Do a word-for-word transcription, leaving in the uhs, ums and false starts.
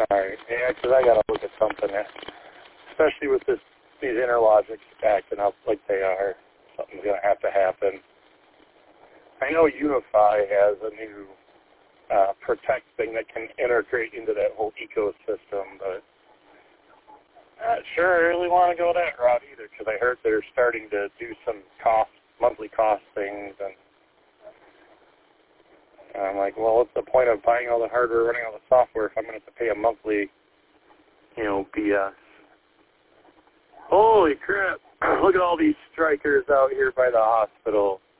All right. Yeah, because I got to look at something, there. Especially with this these interlogics acting up like they are. Something's going to have to happen. I know Unify has a new uh, Protect thing that can integrate into that whole ecosystem, but not sure I really want to go that route either, because I heard they're starting to do some cost, monthly cost things, and I'm like, well, what's the point of buying all the hardware, running all the software, if I'm going to have to pay a monthly, you know, B S? Holy crap! Look at all these strikers out here by the hospital.